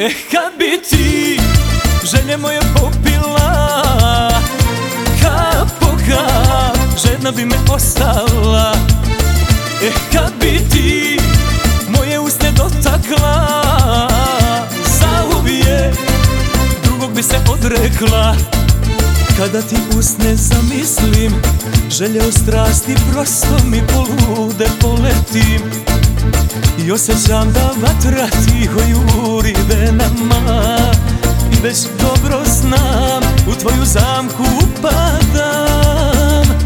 kad bi ti želje moje popila, kap po kap žena bi me ostala. Kad bi ti moje usne dotakla, zauvijek drugog bi se odrekla. Kada ti usne zamislim, želje o strasti prosto mi polude poletim. I osjećam da vatra tiho juri venama, i već dobro znam, u tvoju zamku upadam.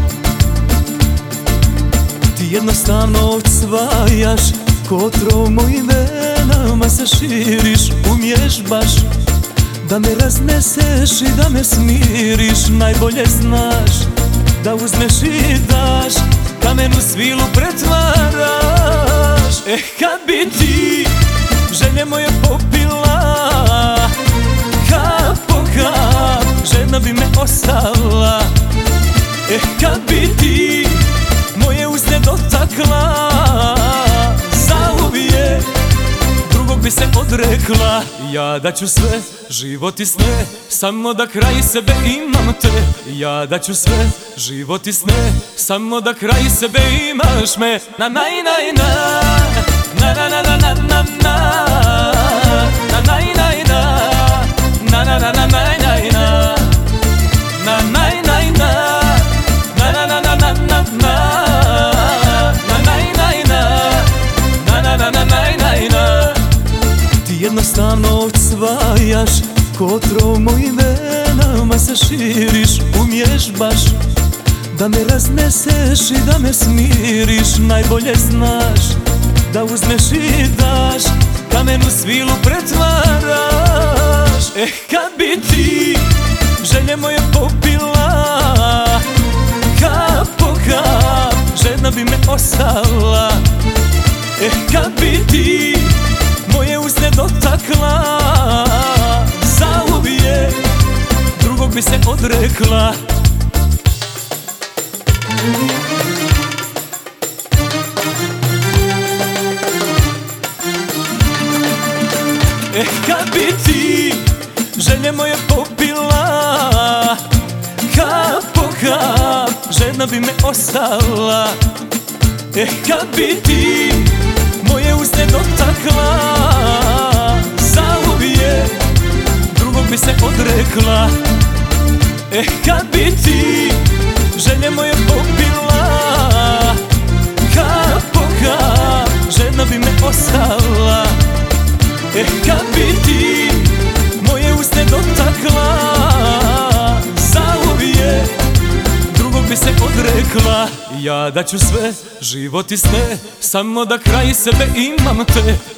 Ti jednostavno odsvajaš, ko otrov mojim venama se širiš. Umiješ baš da me razneseš i da me smiriš. Najbolje znaš da uzmeš i daš, kamenu svilu pretvaraš. Kad bi ti želje moje popila, kap po kap žena bi me ostala. Kad bi ti moje usne dotakla, zauvijek drugog bi se odrekla. Ja daću sve, život i sne, samo da kraj sebe imam te. Ja daću sve, život i sne, samo da kraj sebe imaš me. Na naj naj na, na na na na na na na, na naj naj na, na na na na naj naj na, na naj naj na, na na na na na na na, na naj naj na, na na na na naj naj na. Ti jednostavno odsvajaš, ko otrov mojim venama se širiš. Umiješ baš da me razneseš i da me smiriš. Najbolje znaš da uzmeš i daš, kamenu svilu pretvaraš. Kad bi ti želje moje popila, kap po kap žena bi me ostala. Kad bi ti moje usne dotakla, zauvijek drugog bi se odrekla. Kad bi ti želje moje popila, kap po kap žena bi me ostala. Kad bi ti moje usne dotakla, zauvijek drugog bi se odrekla. Kad bi ti želje moje popila, kap po kap žena bi me ostala. Kad bi ti moje usne dotakla, zauvijek drugog bi se odrekla. Ja daću sve, život i sne, samo da kraj sebe imam te.